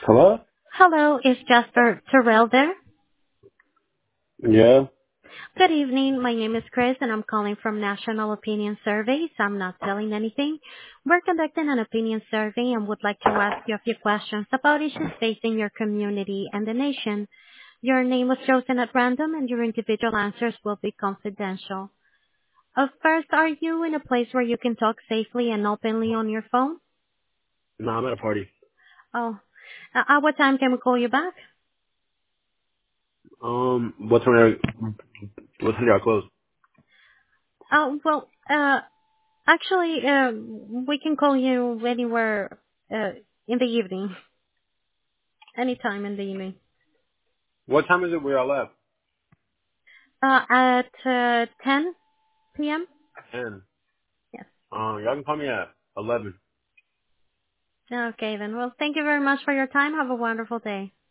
Hello? Hello, is Jasper Terrell there? Yeah. Good evening. My name is Chris, and I'm calling from National Opinion Surveys. I'm not selling anything. We're conducting an opinion survey and would like to ask you a few questions about issues facing your community and the nation. Your name was chosen at random, and your individual answers will be confidential. First, are you in a place where you can talk safely and openly on your phone? No, I'm at a party. Oh, at what time can we call you back? What time are what time y'all close? Well, actually, we can call you anywhere in the evening, anytime in the evening. What time is it where y'all left? At 10 p.m.? 10. Yes. Y'all can call me at 11. Okay, then. Well, thank you very much for your time. Have a wonderful day.